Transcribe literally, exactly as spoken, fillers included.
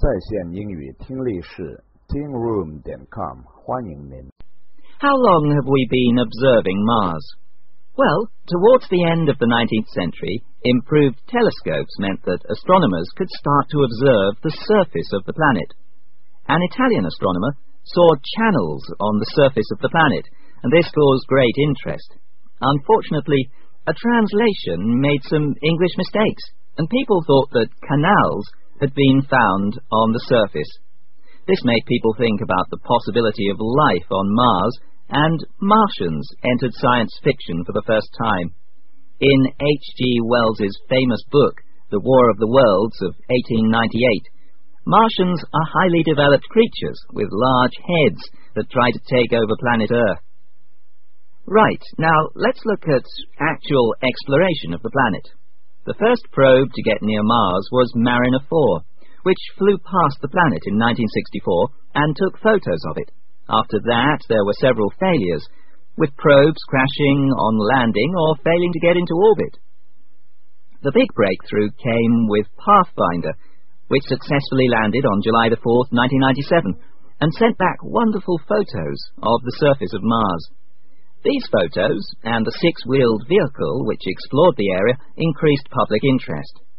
在线英语听力室 ting room dot com 欢迎您。 How long have we been observing Mars? Well, towards the end of the nineteenth century, improved telescopes meant that astronomers could start to observe the surface of the planet. An Italian astronomer saw channels on the surface of the planet, and this caused great interest. Unfortunately, a translation made some English mistakes, and people thought that canals had been found on the surface. This made people think about the possibility of life on Mars, and Martians entered science fiction for the first time. In H G Wells's famous book, The War of the Worlds of eighteen ninety-eight, Martians are highly developed creatures with large heads that try to take over planet Earth. Right, now let's look at actual exploration of the planet. The first probe to get near Mars was Mariner four, which flew past the planet in nineteen sixty-four and took photos of it. After that, there were several failures, with probes crashing on landing or failing to get into orbit. The big breakthrough came with Pathfinder, which successfully landed on July the fourth, nineteen ninety-seven, and sent back wonderful photos of the surface of Mars. These photos, and the six-wheeled vehicle which explored the area, increased public interest.